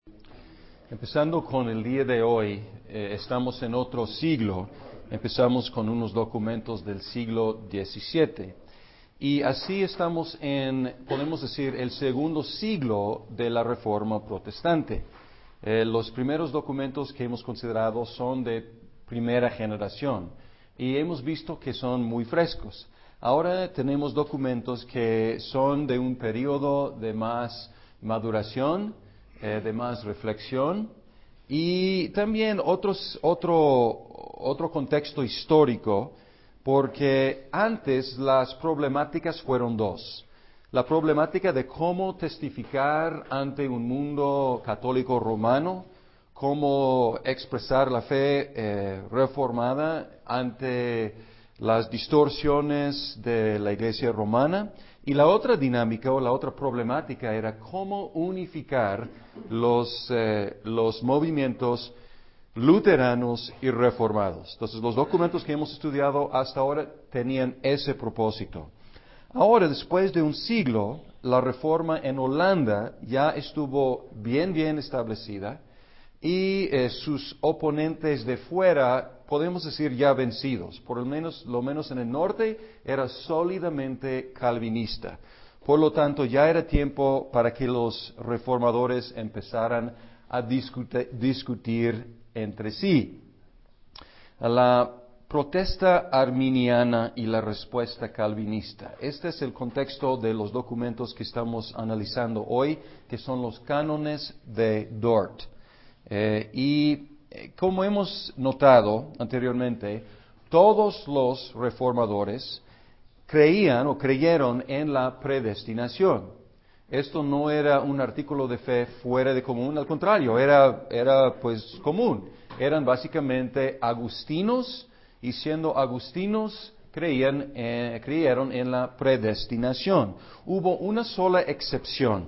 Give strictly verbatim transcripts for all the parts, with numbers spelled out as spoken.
Empezando con el día de hoy, eh, estamos en otro siglo. Empezamos con unos documentos del siglo diecisiete. Y así estamos en, podemos decir, el segundo siglo de la Reforma Protestante. Eh, los primeros documentos que hemos considerado son de primera generación y hemos visto que son muy frescos. Ahora tenemos documentos que son de un periodo de más maduración, eh, de más reflexión y también otros, otro, otro contexto histórico, porque antes las problemáticas fueron dos. La problemática de cómo testificar ante un mundo católico romano, cómo expresar la fe eh, reformada ante las distorsiones de la Iglesia romana, y la otra dinámica o la otra problemática era cómo unificar los, eh, los movimientos luteranos y reformados. Entonces, los documentos que hemos estudiado hasta ahora tenían ese propósito. Ahora, después de un siglo, la reforma en Holanda ya estuvo bien, bien establecida y eh, sus oponentes de fuera, podemos decir, ya vencidos. Por lo menos, lo menos en el norte, era sólidamente calvinista. Por lo tanto, ya era tiempo para que los reformadores empezaran a discutir, discutir entre sí. La protesta arminiana y la respuesta calvinista. Este es el contexto de los documentos que estamos analizando hoy, que son los cánones de Dort. Eh, y eh, como hemos notado anteriormente, todos los reformadores creían o creyeron en la predestinación. Esto no era un artículo de fe fuera de común, al contrario, era, era pues común. Eran básicamente agustinos y siendo agustinos creían, eh, creyeron en la predestinación. Hubo una sola excepción.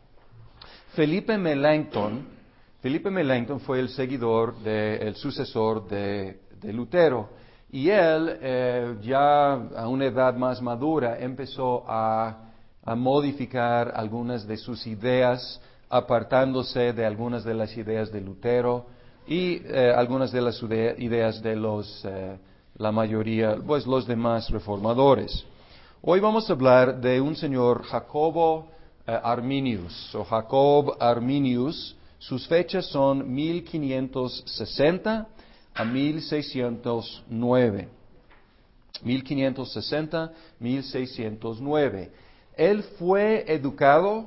Felipe Melanchthon, Felipe Melanchthon fue el seguidor, de, el sucesor de, de Lutero. Y él, eh, ya a una edad más madura, empezó a, a modificar algunas de sus ideas, apartándose de algunas de las ideas de Lutero y eh, algunas de las ideas de los, eh, la mayoría, pues los demás reformadores. Hoy vamos a hablar de un señor Jacobo eh, Arminius, o Jacob Arminius. Sus fechas son mil quinientos sesenta a mil seiscientos nueve. mil quinientos sesenta a mil seiscientos nueve. Él fue educado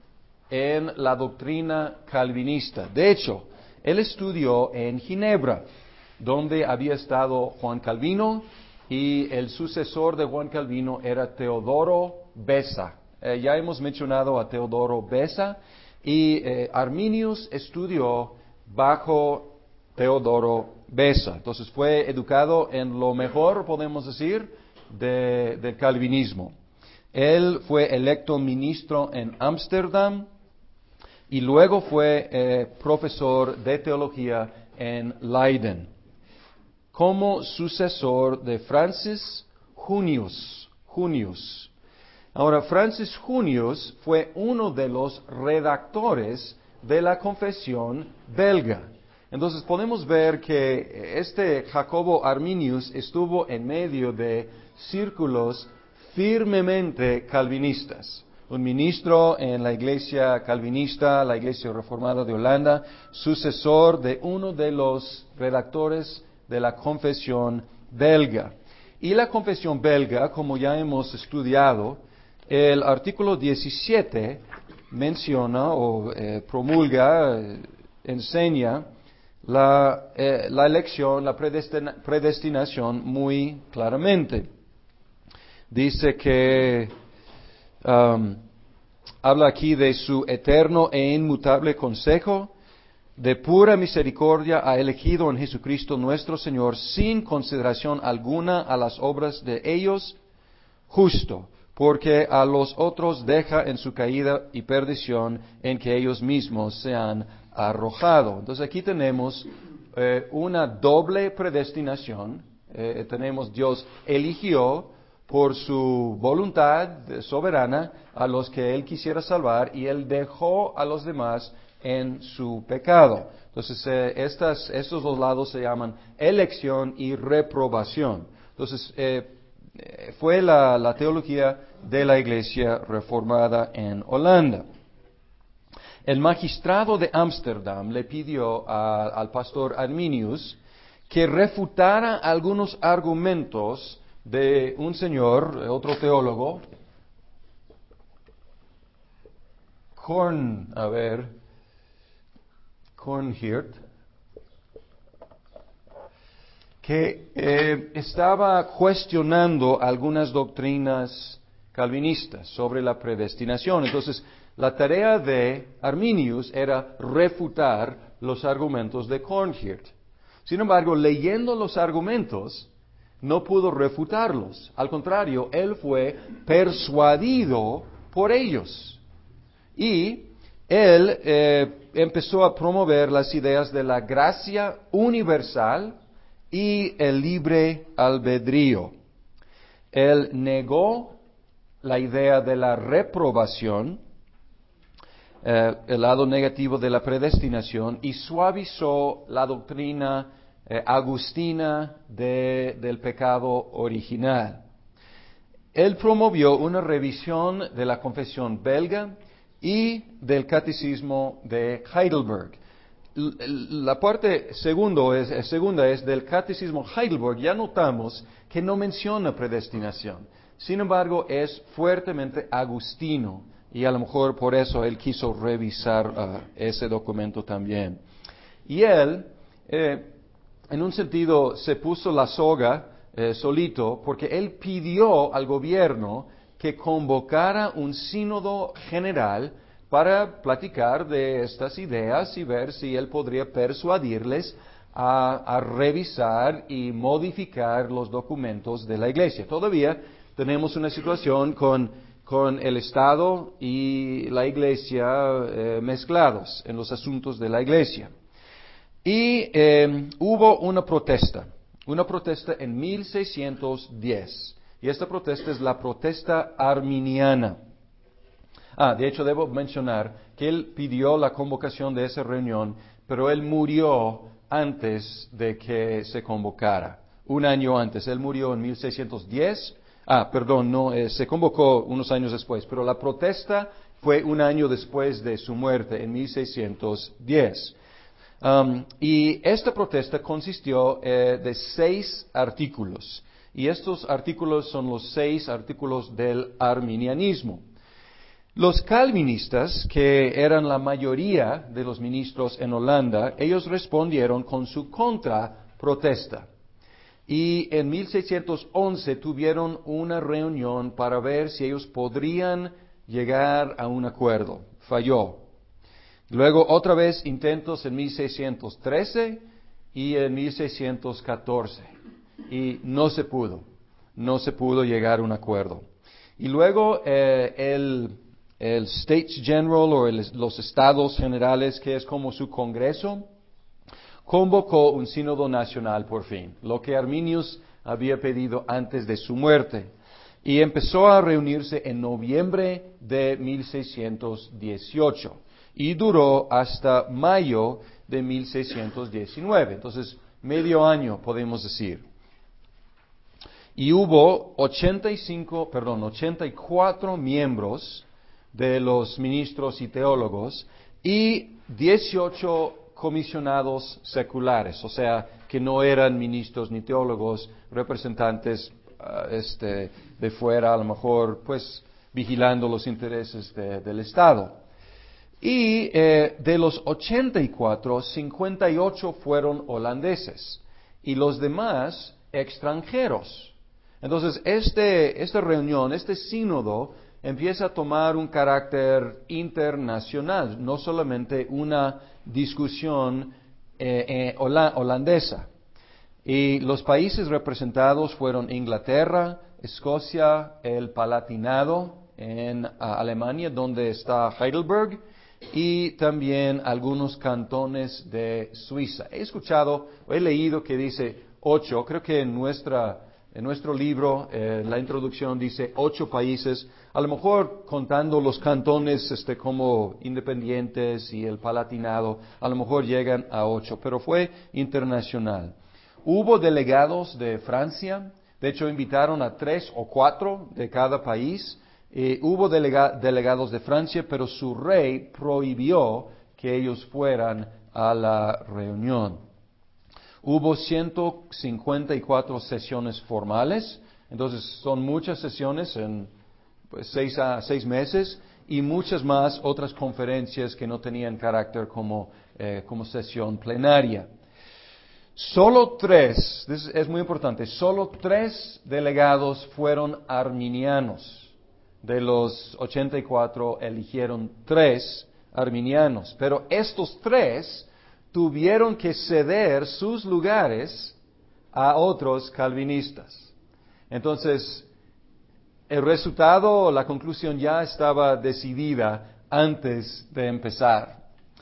en la doctrina calvinista. De hecho, él estudió en Ginebra, donde había estado Juan Calvino, y el sucesor de Juan Calvino era Teodoro Beza. Eh, ya hemos mencionado a Teodoro Beza, y eh, Arminius estudió bajo Teodoro Beza. Entonces fue educado en lo mejor, podemos decir, de, del calvinismo. Él fue electo ministro en Ámsterdam y luego fue eh, profesor de teología en Leiden, como sucesor de Francis Junius. Junius. Ahora, Francis Junius fue uno de los redactores de la Confesión belga. Entonces podemos ver que este Jacobo Arminius estuvo en medio de círculos firmemente calvinistas. Un ministro en la iglesia calvinista, la iglesia reformada de Holanda, sucesor de uno de los redactores de la Confesión belga. Y la Confesión belga, como ya hemos estudiado, el artículo diecisiete menciona o eh, promulga, eh, enseña la, eh, la elección, la predestina, predestinación muy claramente. Dice que um, habla aquí de su eterno e inmutable consejo, de pura misericordia ha elegido en Jesucristo nuestro Señor sin consideración alguna a las obras de ellos, justo, porque a los otros deja en su caída y perdición en que ellos mismos se han arrojado. Entonces aquí tenemos eh, una doble predestinación. Eh, tenemos Dios eligió por su voluntad soberana a los que Él quisiera salvar y Él dejó a los demás en su pecado. Entonces, eh, estas, estos dos lados se llaman elección y reprobación. Entonces, eh, fue la, la teología de la Iglesia reformada en Holanda. El magistrado de Ámsterdam le pidió a, al pastor Arminius que refutara algunos argumentos de un señor, otro teólogo, Korn, a ver, Kornhirt, que eh, estaba cuestionando algunas doctrinas calvinistas sobre la predestinación. Entonces, la tarea de Arminius era refutar los argumentos de Kornhirt. Sin embargo, leyendo los argumentos, no pudo refutarlos. Al contrario, él fue persuadido por ellos. Y él eh, empezó a promover las ideas de la gracia universal y el libre albedrío. Él negó la idea de la reprobación, eh, el lado negativo de la predestinación, y suavizó la doctrina eh, agustina de, del pecado original. Él promovió una revisión de la confesión belga y del catecismo de Heidelberg. La parte segundo es, segunda es del catecismo Heidelberg. Ya notamos que no menciona predestinación. Sin embargo, es fuertemente agustino y a lo mejor por eso él quiso revisar uh, ese documento también. Y él, eh, en un sentido, se puso la soga eh, solito porque él pidió al gobierno que convocara un sínodo general para platicar de estas ideas y ver si él podría persuadirles a, a revisar y modificar los documentos de la Iglesia. Todavía tenemos una situación con, con el Estado y la Iglesia eh, mezclados en los asuntos de la Iglesia. Y eh, hubo una protesta, una protesta en mil seiscientos diez. Y esta protesta es la protesta arminiana. Ah, de hecho debo mencionar que él pidió la convocación de esa reunión, pero él murió antes de que se convocara, un año antes. Él murió en mil seiscientos diez. Ah, perdón, no, eh, se convocó unos años después, pero la protesta fue un año después de su muerte, en mil seiscientos diez. Um, y esta protesta consistió eh, de seis artículos, y estos artículos son los seis artículos del arminianismo. Los calvinistas, que eran la mayoría de los ministros en Holanda, ellos respondieron con su contraprotesta. Y en mil seiscientos once tuvieron una reunión para ver si ellos podrían llegar a un acuerdo. Falló. Luego otra vez intentos en mil seiscientos trece y en mil seiscientos catorce. Y no se pudo. No se pudo llegar a un acuerdo. Y luego eh, el... el States General o el, los Estados Generales, que es como su Congreso, convocó un sínodo nacional por fin, lo que Arminius había pedido antes de su muerte, y empezó a reunirse en noviembre de mil seiscientos dieciocho y duró hasta mayo de mil seiscientos diecinueve, entonces medio año podemos decir. Y hubo ochenta y cinco, perdón, ochenta y cuatro miembros de los ministros y teólogos y dieciocho comisionados seculares, o sea, que no eran ministros ni teólogos, representantes uh, este, de fuera, a lo mejor, pues, vigilando los intereses de, del Estado. Y eh, de los ochenta y cuatro, cincuenta y ocho fueron holandeses y los demás extranjeros. Entonces, este, esta reunión, este sínodo, empieza a tomar un carácter internacional, no solamente una discusión eh, eh, holandesa. Y los países representados fueron Inglaterra, Escocia, el Palatinado en uh, Alemania, donde está Heidelberg, y también algunos cantones de Suiza. He escuchado, he leído que dice ocho, creo que en nuestra En nuestro libro, eh, la introducción dice ocho países, a lo mejor contando los cantones este, como independientes y el Palatinado, a lo mejor llegan a ocho, pero fue internacional. Hubo delegados de Francia, de hecho invitaron a tres o cuatro de cada país. Eh, hubo delega- delegados de Francia, pero su rey prohibió que ellos fueran a la reunión. Hubo ciento cincuenta y cuatro sesiones formales, entonces son muchas sesiones en pues, seis a seis meses y muchas más otras conferencias que no tenían carácter como, eh, como sesión plenaria. Solo tres, es, es muy importante, solo tres delegados fueron arminianos. De los ochenta y cuatro eligieron tres arminianos, pero estos tres tuvieron que ceder sus lugares a otros calvinistas. Entonces, el resultado, la conclusión ya estaba decidida antes de empezar.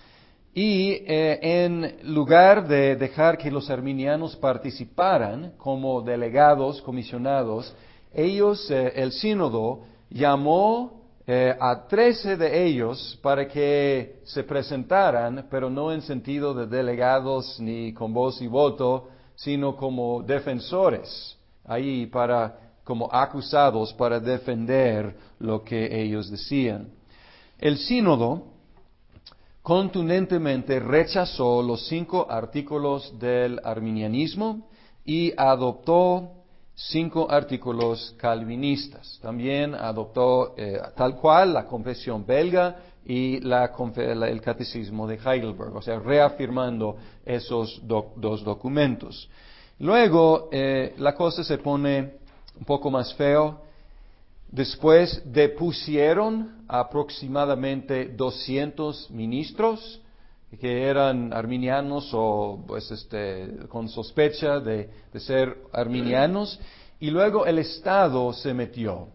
Y eh, en lugar de dejar que los arminianos participaran como delegados, comisionados, ellos, eh, el sínodo, llamó eh, a trece de ellos para que se presentaran, pero no en sentido de delegados ni con voz y voto, sino como defensores, ahí para, como acusados para defender lo que ellos decían. El sínodo contundentemente rechazó los cinco artículos del arminianismo y adoptó cinco artículos calvinistas. También adoptó eh, tal cual la confesión belga y la, la, el catecismo de Heidelberg, o sea, reafirmando esos do, dos documentos. Luego, eh, la cosa se pone un poco más feo. Después depusieron aproximadamente doscientos ministros que eran arminianos o pues este con sospecha de, de ser arminianos, y luego el Estado se metió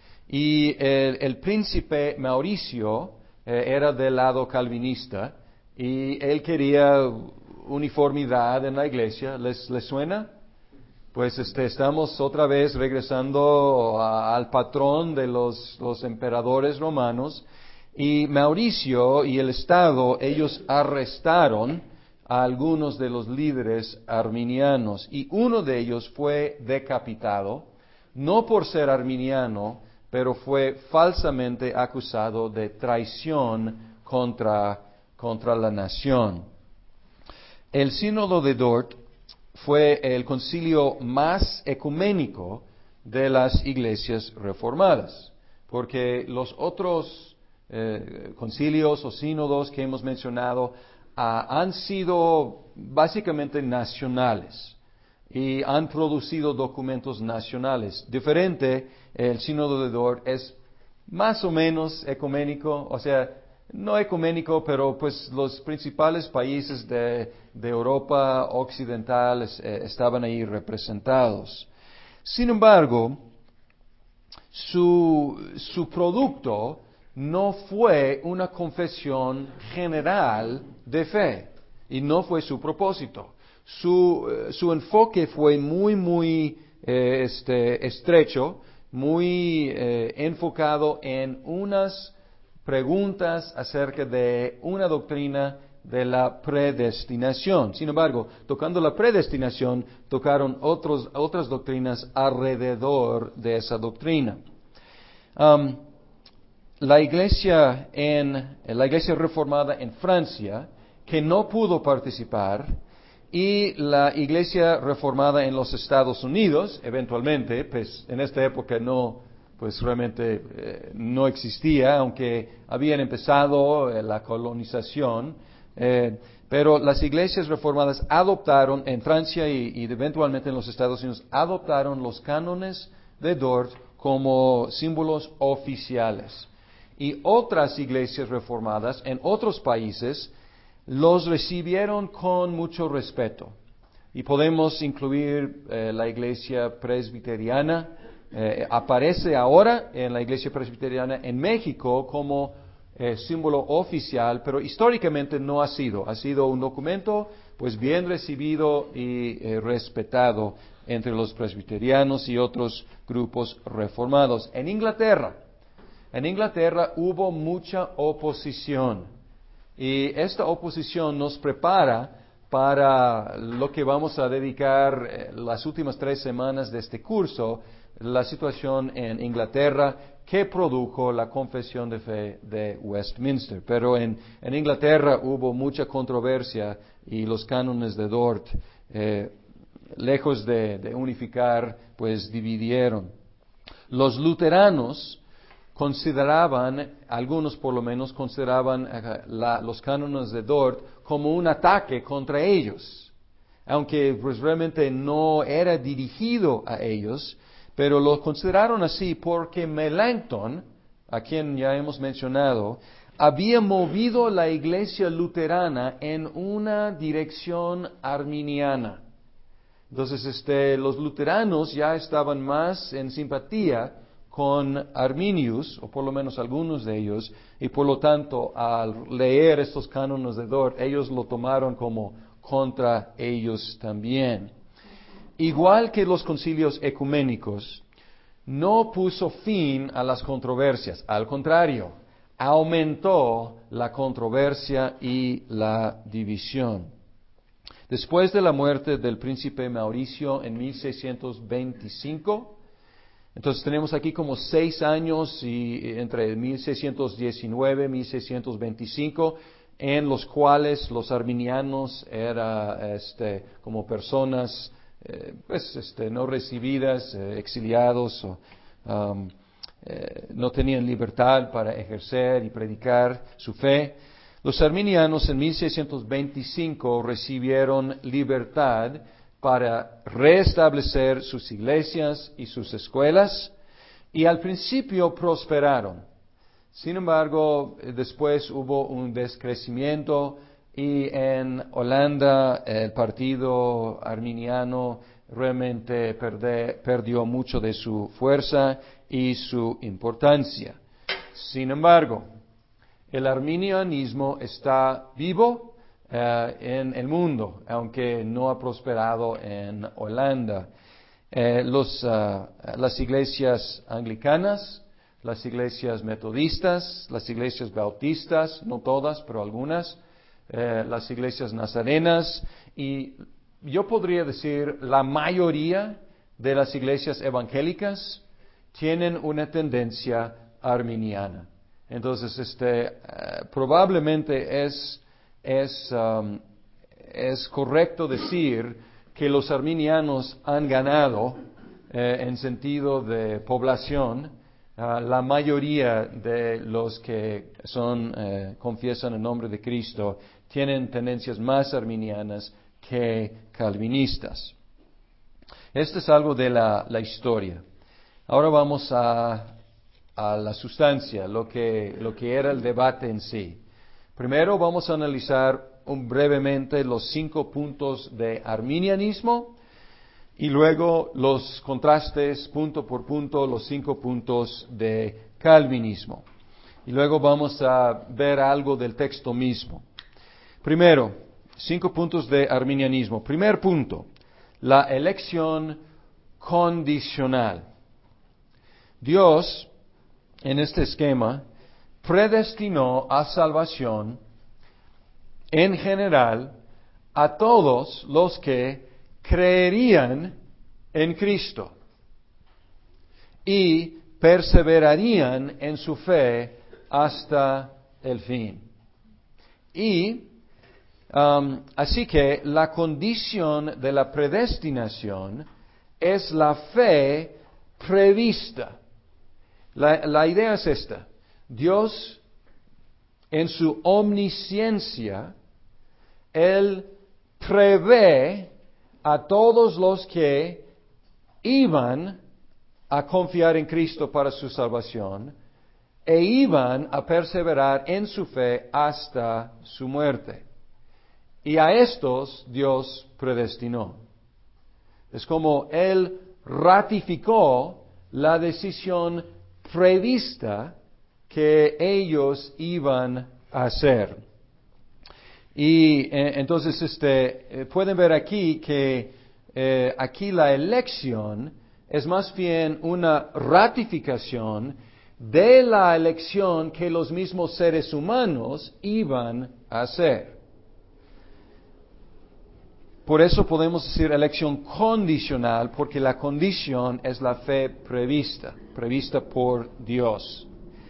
y el, el príncipe Mauricio eh, era del lado calvinista y él quería uniformidad en la iglesia. ¿Les, les suena? Pues este, estamos otra vez regresando a, al patrón de los, los emperadores romanos, y Mauricio y el Estado, ellos arrestaron a algunos de los líderes arminianos, y uno de ellos fue decapitado, no por ser arminiano, pero fue falsamente acusado de traición contra, contra la nación. El sínodo de Dort fue el concilio más ecuménico de las iglesias reformadas, porque los otros eh, concilios o sínodos que hemos mencionado ah, han sido básicamente nacionales y han producido documentos nacionales. Diferente, el sínodo de Dort es más o menos ecuménico, o sea, no ecuménico, pero pues los principales países de, de Europa occidental eh, estaban ahí representados. Sin embargo, su, su producto no fue una confesión general de fe, y no fue su propósito. Su, eh, su enfoque fue muy, muy eh, este, estrecho, muy eh, enfocado en unas preguntas acerca de una doctrina de la predestinación. Sin embargo, tocando la predestinación, tocaron otros, otras doctrinas alrededor de esa doctrina. Um, la iglesia en la iglesia reformada en Francia, que no pudo participar, y la iglesia reformada en los Estados Unidos, eventualmente, pues en esta época no pues realmente eh, no existía, aunque habían empezado eh, la colonización, eh, pero las iglesias reformadas adoptaron en Francia y, y eventualmente en los Estados Unidos, adoptaron los cánones de Dort como símbolos oficiales. Y otras iglesias reformadas en otros países los recibieron con mucho respeto. Y podemos incluir eh, la iglesia presbiteriana. Eh, aparece ahora en la iglesia presbiteriana en México como eh, símbolo oficial, pero históricamente no ha sido. Ha sido un documento pues bien recibido y eh, respetado entre los presbiterianos y otros grupos reformados. En Inglaterra, en Inglaterra hubo mucha oposición y esta oposición nos prepara para lo que vamos a dedicar eh, las últimas tres semanas de este curso, la situación en Inglaterra que produjo la confesión de fe de Westminster. Pero en, en Inglaterra hubo mucha controversia y los cánones de Dort, eh, lejos de, de unificar, pues dividieron. Los luteranos consideraban, algunos por lo menos, consideraban eh, la, los cánones de Dort como un ataque contra ellos, aunque pues realmente no era dirigido a ellos, pero lo consideraron así porque Melanchthon, a quien ya hemos mencionado, había movido la iglesia luterana en una dirección arminiana. Entonces, este, los luteranos ya estaban más en simpatía con Arminius, o por lo menos algunos de ellos, y por lo tanto, al leer estos cánones de Dort, ellos lo tomaron como contra ellos también. Igual que los concilios ecuménicos, no puso fin a las controversias, al contrario, aumentó la controversia y la división. Después de la muerte del príncipe Mauricio en mil seiscientos veinticinco, entonces tenemos aquí como seis años y, entre mil seiscientos diecinueve y mil seiscientos veinticinco, en los cuales los arminianos eran este, como personas eh, pues, este, no recibidas, eh, exiliados, o, um, eh, no tenían libertad para ejercer y predicar su fe. Los arminianos en mil seiscientos veinticinco recibieron libertad para restablecer sus iglesias y sus escuelas, y al principio prosperaron. Sin embargo, después hubo un descrecimiento y en Holanda el partido arminiano realmente perde, perdió mucho de su fuerza y su importancia. Sin embargo, el arminianismo está vivo uh, en el mundo, aunque no ha prosperado en Holanda. Eh, los, uh, las iglesias anglicanas, las iglesias metodistas, las iglesias bautistas, no todas, pero algunas, eh, las iglesias nazarenas y yo podría decir la mayoría de las iglesias evangélicas tienen una tendencia arminiana. Entonces, este, uh, probablemente es, es, um, es correcto decir que los arminianos han ganado eh, en sentido de población. Uh, la mayoría de los que son, eh, confiesan el nombre de Cristo tienen tendencias más arminianas que calvinistas. Esto es algo de la, la historia. Ahora vamos a a la sustancia, lo que, lo que era el debate en sí. Primero vamos a analizar un, brevemente los cinco puntos de arminianismo y luego los contrastes punto por punto, los cinco puntos de calvinismo. Y luego vamos a ver algo del texto mismo. Primero, cinco puntos de arminianismo. Primer punto, la elección condicional. Dios, en este esquema, predestinó a salvación en general a todos los que creerían en Cristo y perseverarían en su fe hasta el fin. Y um, así que la condición de la predestinación es la fe prevista. La, la idea es esta. Dios, en su omnisciencia, Él prevé a todos los que iban a confiar en Cristo para su salvación e iban a perseverar en su fe hasta su muerte. Y a estos Dios predestinó. Es como Él ratificó la decisión prevista que ellos iban a hacer. Y eh, entonces este, eh, pueden ver aquí que eh, aquí la elección es más bien una ratificación de la elección que los mismos seres humanos iban a hacer. Por eso podemos decir elección condicional, porque la condición es la fe prevista, prevista por Dios.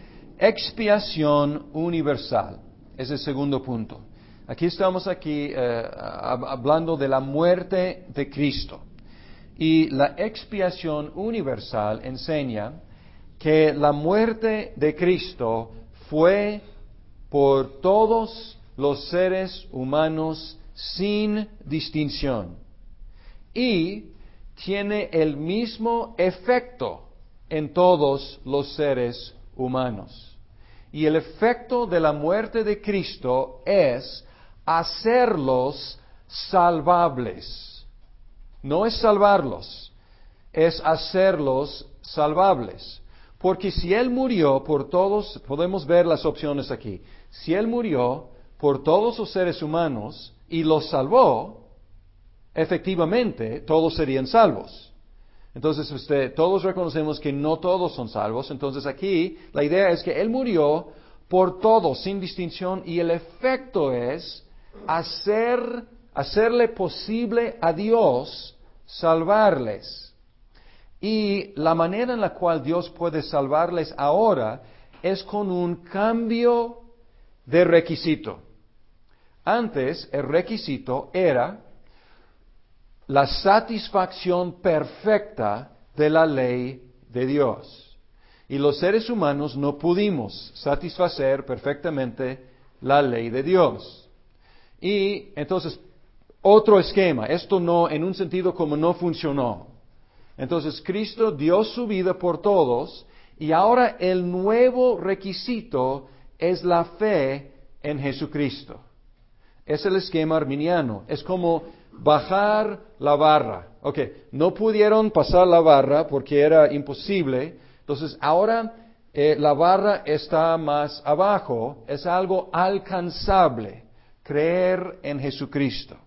Expiación universal, es el segundo punto. Aquí estamos aquí eh, hablando de la muerte de Cristo. Y la expiación universal enseña que la muerte de Cristo fue por todos los seres humanos sin distinción. Y tiene el mismo efecto en todos los seres humanos. Y el efecto de la muerte de Cristo es hacerlos salvables. No es salvarlos, es hacerlos salvables. Porque si Él murió por todos, podemos ver las opciones aquí. Si Él murió por todos los seres humanos y los salvó, efectivamente todos serían salvos. Entonces, usted, todos reconocemos que no todos son salvos. Entonces aquí la idea es que Él murió por todos, sin distinción, y el efecto es hacer, hacerle posible a Dios salvarles. Y la manera en la cual Dios puede salvarles ahora es con un cambio de requisito. Antes el requisito era la satisfacción perfecta de la ley de Dios. Y los seres humanos no pudimos satisfacer perfectamente la ley de Dios. Y entonces, otro esquema, esto no, en un sentido como no funcionó. Entonces, Cristo dio su vida por todos, y ahora el nuevo requisito es la fe en Jesucristo. Es el esquema arminiano, es como bajar la barra. Ok, no pudieron pasar la barra porque era imposible, entonces ahora eh, la barra está más abajo, es algo alcanzable, creer en Jesucristo.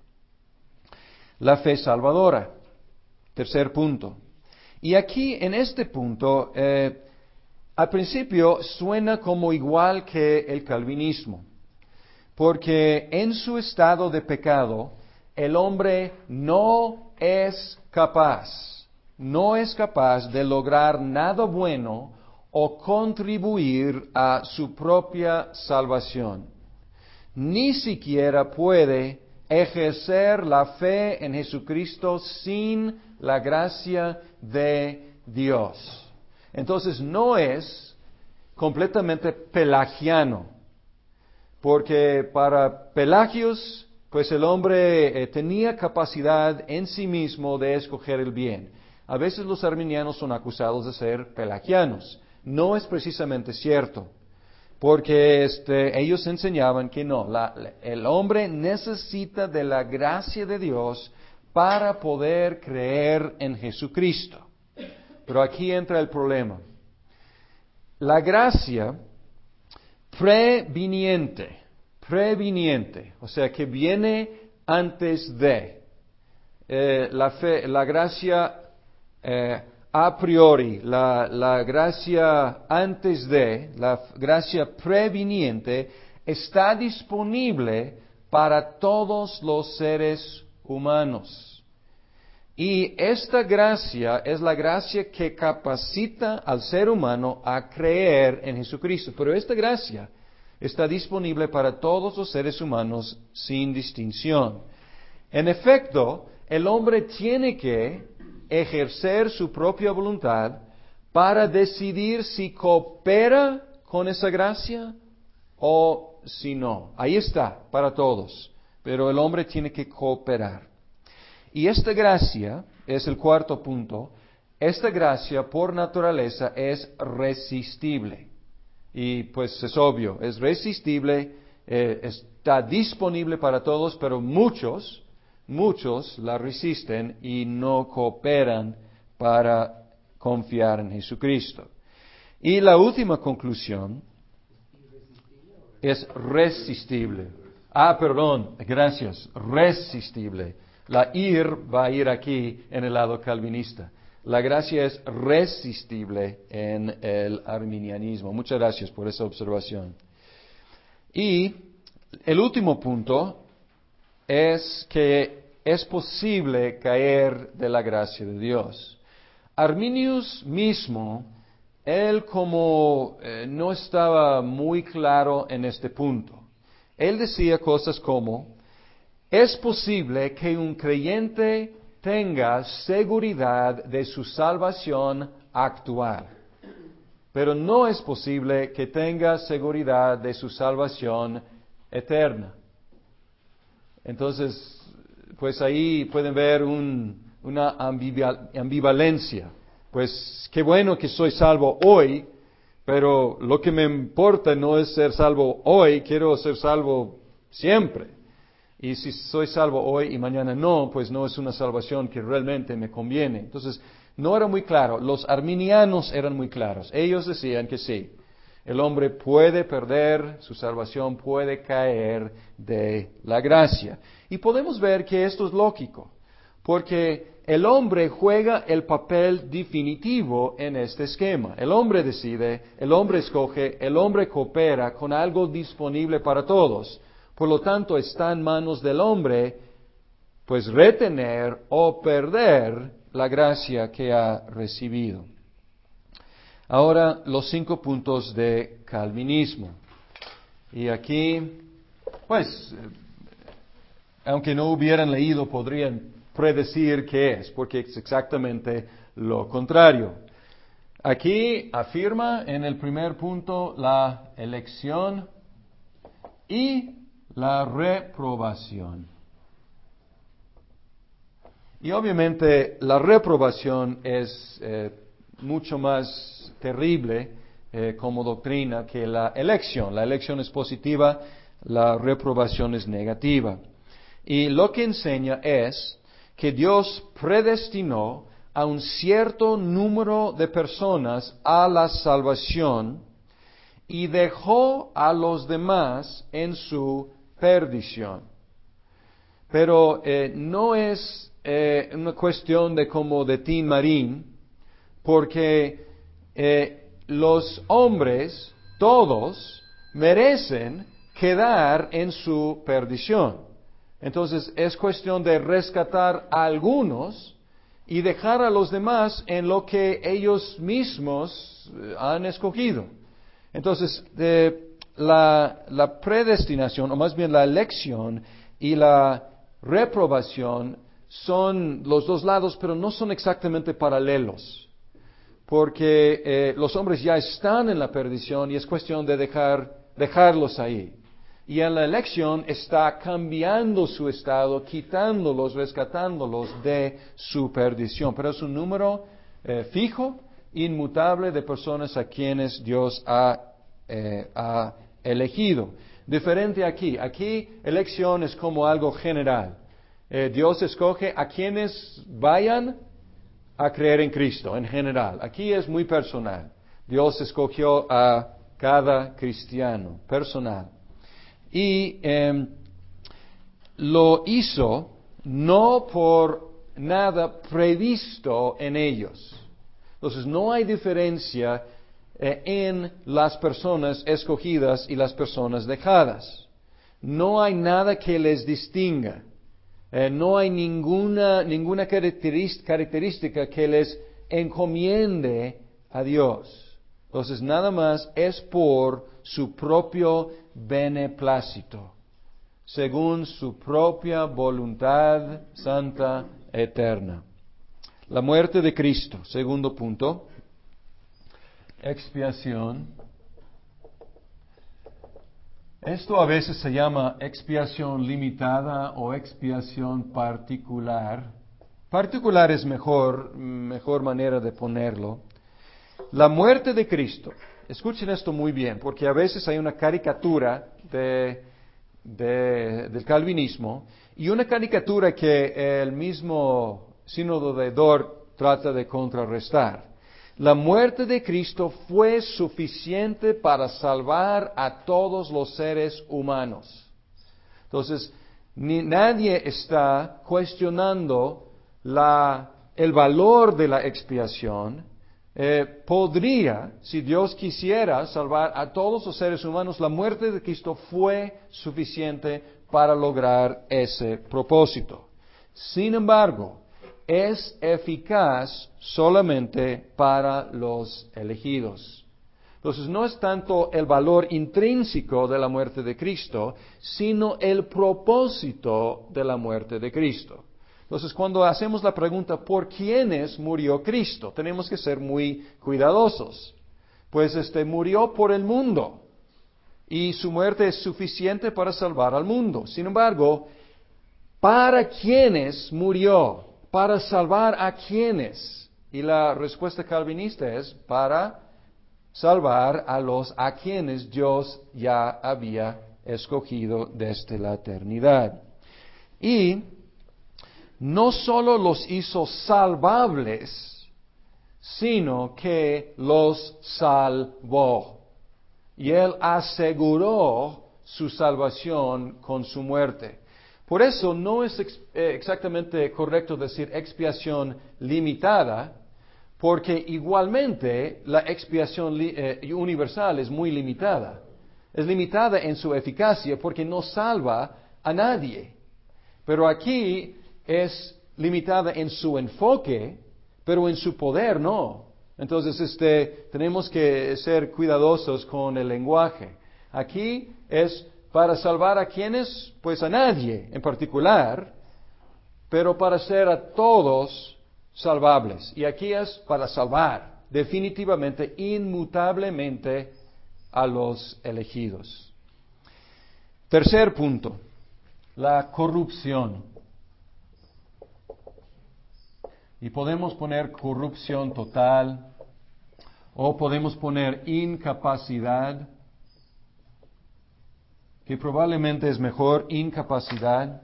La fe salvadora, tercer punto. Y aquí en este punto, eh, al principio suena como igual que el calvinismo, porque en su estado de pecado, el hombre no es capaz, no es capaz de lograr nada bueno o contribuir a su propia salvación. Ni siquiera puede ejercer la fe en Jesucristo sin la gracia de Dios. Entonces no es completamente pelagiano, porque para Pelagios, pues el hombre eh, tenía capacidad en sí mismo de escoger el bien. A veces los arminianos son acusados de ser pelagianos. No es precisamente cierto, porque este, ellos enseñaban que no, la, la, el hombre necesita de la gracia de Dios para poder creer en Jesucristo. Pero aquí entra el problema. La gracia previniente, previniente, o sea, que viene antes de, eh, la fe, la gracia eh, a priori, la, la gracia antes de, la gracia previniente, está disponible para todos los seres humanos. Y esta gracia es la gracia que capacita al ser humano a creer en Jesucristo. Pero esta gracia está disponible para todos los seres humanos sin distinción. En efecto, el hombre tiene que ejercer su propia voluntad para decidir si coopera con esa gracia o si no. Ahí está, para todos. Pero el hombre tiene que cooperar. Y esta gracia, es el cuarto punto, esta gracia por naturaleza es resistible. Y pues es obvio, es resistible, eh, está disponible para todos, pero muchos, muchos la resisten y no cooperan para confiar en Jesucristo. Y la última conclusión es resistible. Ah, perdón, gracias, resistible. La ir va a ir aquí en el lado calvinista. La gracia es resistible en el arminianismo. Muchas gracias por esa observación. Y el último punto es que es posible caer de la gracia de Dios. Arminius mismo, él como eh, no estaba muy claro en este punto. Él decía cosas como, es posible que un creyente tenga seguridad de su salvación actual, pero no es posible que tenga seguridad de su salvación eterna. Entonces, pues ahí pueden ver un, una ambivalencia. Pues qué bueno que soy salvo hoy, pero lo que me importa no es ser salvo hoy, quiero ser salvo siempre. Y si soy salvo hoy y mañana no, pues no es una salvación que realmente me conviene. Entonces, no era muy claro. Los arminianos eran muy claros. Ellos decían que sí, el hombre puede perder su salvación, puede caer de la gracia. Y podemos ver que esto es lógico, porque el hombre juega el papel definitivo en este esquema. El hombre decide, el hombre escoge, el hombre coopera con algo disponible para todos. Por lo tanto, está en manos del hombre, pues retener o perder la gracia que ha recibido. Ahora, los cinco puntos de calvinismo. Y aquí, pues, aunque no hubieran leído, podrían predecir qué es, porque es exactamente lo contrario. Aquí afirma en el primer punto la elección y la reprobación. Y obviamente la reprobación es eh, mucho más terrible eh, como doctrina que la elección. La elección es positiva, la reprobación es negativa. Y lo que enseña es que Dios predestinó a un cierto número de personas a la salvación y dejó a los demás en su perdición. Pero eh, no es eh, una cuestión de como de Tin Marín, porque eh, los hombres, todos, merecen quedar en su perdición. Entonces es cuestión de rescatar a algunos y dejar a los demás en lo que ellos mismos eh, han escogido. Entonces, eh, la, la predestinación, o más bien la elección y la reprobación son los dos lados, pero no son exactamente paralelos, porque eh, los hombres ya están en la perdición y es cuestión de dejar, dejarlos ahí. Y en la elección está cambiando su estado, quitándolos, rescatándolos de su perdición. Pero es un número eh, fijo, inmutable de personas a quienes Dios ha, eh, ha elegido. Diferente aquí. Aquí elección es como algo general. Eh, Dios escoge a quienes vayan a creer en Cristo en general. Aquí es muy personal. Dios escogió a cada cristiano, personal. Y eh, lo hizo no por nada previsto en ellos. Entonces no hay diferencia eh, en las personas escogidas y las personas dejadas. No hay nada que les distinga. Eh, no hay ninguna, ninguna característica que les encomiende a Dios. Entonces nada más es por su propio beneplácito, según su propia voluntad santa eterna. La muerte de Cristo, segundo punto, expiación. Esto a veces se llama expiación limitada o expiación particular. Particular es mejor, mejor manera de ponerlo. La muerte de Cristo. Escuchen esto muy bien, porque a veces hay una caricatura de, de, del calvinismo y una caricatura que el mismo sínodo de Dort trata de contrarrestar. la muerte de Cristo fue suficiente para salvar a todos los seres humanos. Entonces, ni, nadie está cuestionando la, el valor de la expiación. Eh, podría, si Dios quisiera salvar a todos los seres humanos, la muerte de Cristo fue suficiente para lograr ese propósito. Sin embargo, es eficaz solamente para los elegidos. Entonces, no es tanto el valor intrínseco de la muerte de Cristo, sino el propósito de la muerte de Cristo. Entonces, cuando hacemos la pregunta, ¿por quiénes murió Cristo? Tenemos que ser muy cuidadosos. Pues este murió por el mundo, y su muerte es suficiente para salvar al mundo. Sin embargo, ¿para quiénes murió? ¿Para salvar a quiénes? Y la respuesta calvinista es para salvar a los a quienes Dios ya había escogido desde la eternidad. Y no solo los hizo salvables, sino que los salvó. Y Él aseguró su salvación con su muerte. Por eso no es ex- eh, exactamente correcto decir expiación limitada, porque igualmente la expiación li- eh, universal es muy limitada. Es limitada en su eficacia porque no salva a nadie. Pero aquí es limitada en su enfoque, pero en su poder no. Entonces, este, tenemos que ser cuidadosos con el lenguaje. Aquí es para salvar a quienes, pues a nadie en particular, pero para ser a todos salvables. Y aquí es para salvar definitivamente, inmutablemente a los elegidos. Tercer punto, la corrupción. Y podemos poner corrupción total o podemos poner incapacidad, que probablemente es mejor incapacidad.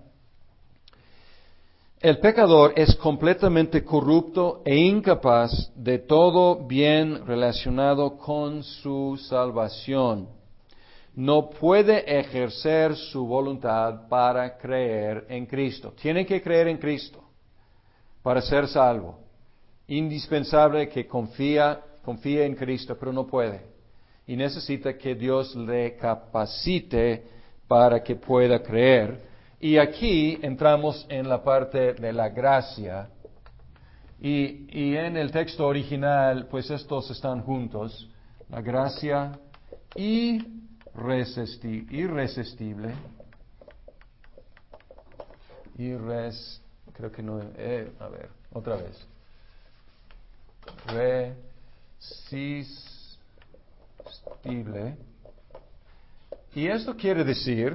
El pecador es completamente corrupto e incapaz de todo bien relacionado con su salvación. No puede ejercer su voluntad para creer en Cristo. Tiene que creer en Cristo para ser salvo. Indispensable que confía, confíe en Cristo, pero no puede. Y necesita que Dios le capacite para que pueda creer. Y aquí entramos en la parte de la gracia. Y, y en el texto original, pues estos están juntos. La gracia irresisti- irresistible. Irres, creo que no, eh, a ver, otra vez. Resistible. Y esto quiere decir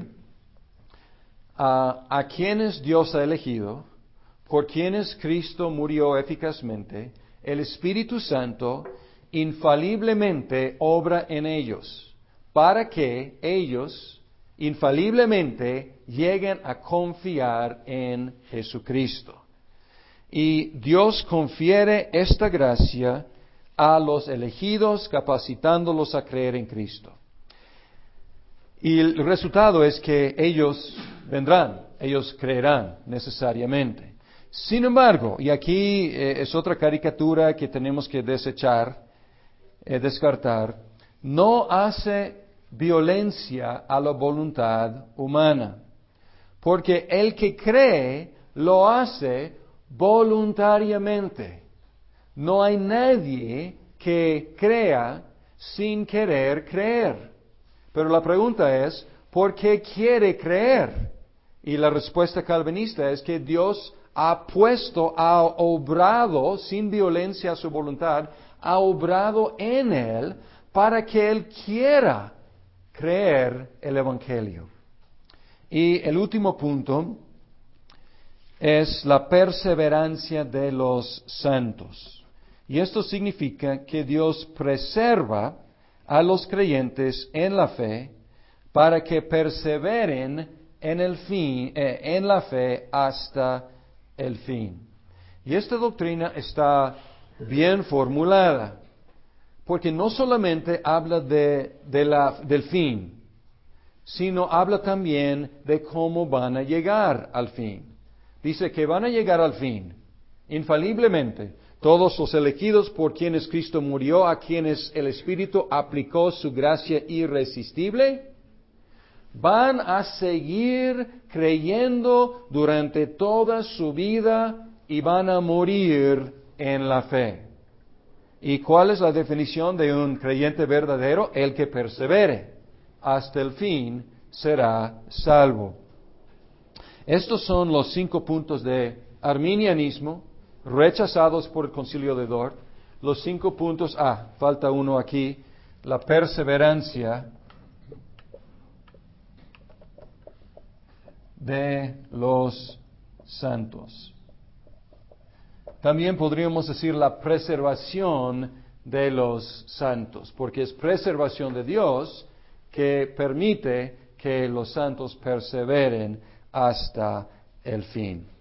uh, a quienes Dios ha elegido, por quienes Cristo murió eficazmente, el Espíritu Santo infaliblemente obra en ellos, para que ellos infaliblemente lleguen a confiar en Jesucristo. Y Dios confiere esta gracia a los elegidos, capacitándolos a creer en Cristo. Y el resultado es que ellos vendrán, ellos creerán necesariamente. Sin embargo, y aquí eh, es otra caricatura que tenemos que desechar, eh, descartar, no hace violencia a la voluntad humana, porque el que cree lo hace voluntariamente. No hay nadie que crea sin querer creer. Pero la pregunta es, ¿por qué quiere creer? Y la respuesta calvinista es que Dios ha puesto, ha obrado sin violencia a su voluntad, ha obrado en él para que él quiera creer el Evangelio. Y el último punto es la perseverancia de los santos. Y esto significa que Dios preserva a los creyentes en la fe para que perseveren en el fin, eh, en la fe hasta el fin. Y esta doctrina está bien formulada. porque no solamente habla de, de la, del fin, sino habla también de cómo van a llegar al fin. Dice que van a llegar al fin, infaliblemente, todos los elegidos por quienes Cristo murió, a quienes el Espíritu aplicó su gracia irresistible, van a seguir creyendo durante toda su vida y van a morir en la fe. ¿Y cuál es la definición de un creyente verdadero? El que persevere hasta el fin será salvo. Estos son los cinco puntos de arminianismo rechazados por el Concilio de Dort. Los cinco puntos, ah, falta uno aquí, la perseverancia de los santos. También podríamos decir la preservación de los santos, porque es preservación de Dios que permite que los santos perseveren hasta el fin.